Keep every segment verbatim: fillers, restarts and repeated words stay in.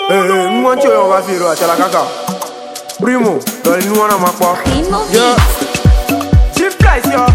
Eh, moi tu on va faire à la caca. Primo, dans nous on a ma part. Yeah. Chip place yo.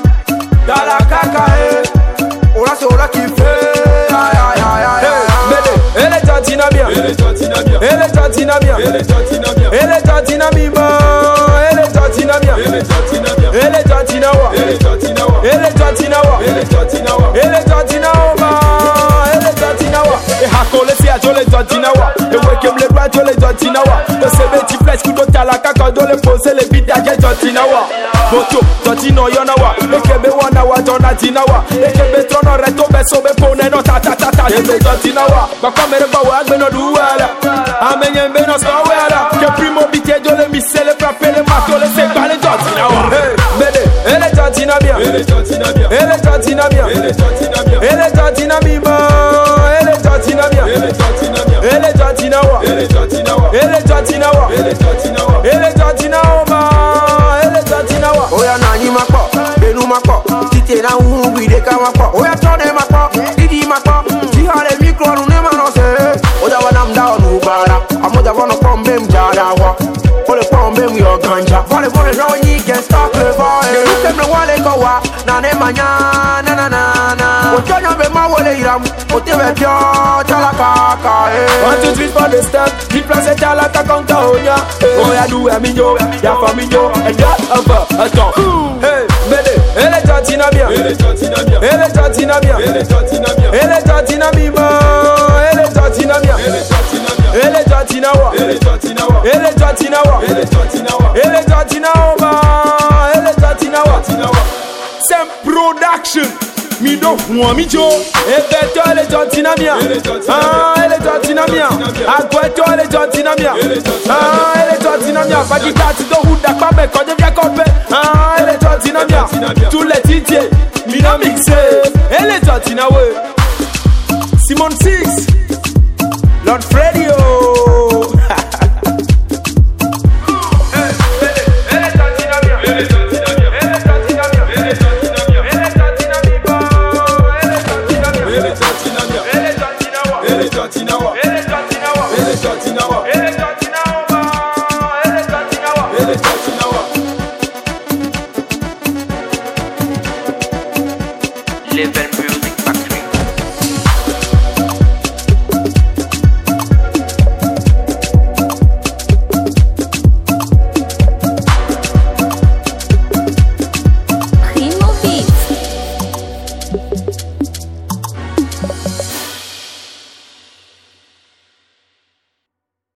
Dans la caca eh. On a c'est on a qui fait. Aïe aïe aïe aïe. Elle est gentille na bien. Elle est gentille na bien. Elle est gentille na bien. Elle est gentille na bien. Elle est gentille na bien. Elle est gentille na bien. Elle est gentille na bien. Elle est gentille na wa. Elle est gentille na wa. Elle est gentille na wa. Elle est gentille na wa. Elle est gentille na wa. Elle est gentille na wa. Et hakole si a jole gentille na wa. Et wekem le bras jole gentille na wa. De se beti flex kudo tala kaka dole pose le bit age gentille na wa. Moto gentille no yona wa. Ekebe wana wa jona tina wa. Ekebe trono reto beso be pone no ta ta ta ta. Ebe gentille na wa. Mere ba wa gbe no duwala amenye mbe no sawala ke primo bite jole mi sele frappe le mato le se bale gentille na wa hey bede elle est gentille na bien elle est gentille na bien elle est gentille na bien elle est gentille na bien elle est gentille na bien elle est gentille na bien elle est gentille na bien elle est gentille na wa elle est gentille na wa elle est gentille na wa elle est gentille na wa elle est gentille na wa elle est gentille na wa oya na nyi makpo benu makpo tite na hu bi de ka makpo oya tone makpo didi makpo ti ha le micro nu ne ma no se oja wana mda onu bara amoja wana pombe mjada wa ole pombe mu yo ganja vale vale ro nyi can stop le vale de luke me wale ko wa na ne manya na na na na ojonya be ma wole iram o te be pio chala kaka eh one two three for the step deep place chala ta konta onya oya du aminyo ya faminyo and that over a top hey bede elle est gentille na bien elle est gentille na bien elle est gentille na bien elle est gentille na bien elle est gentille na bien elle est gentille na bien elle est gentille na bien elle est gentille na wa elle est gentille na wa elle est gentille na wa elle est gentille na wa elle est gentille na wa elle est gentille na wa c'est production mi do fun mi jo e beto elle est gentille na bien ah elle est gentille na bien agweto elle est gentille na bien ah elle est gentille na bien fagita ti do huda pa be ko je bien compé ah elle est gentille na bien tous les titres mi na mixé elle est gentille na we Simon Six Lord Fredio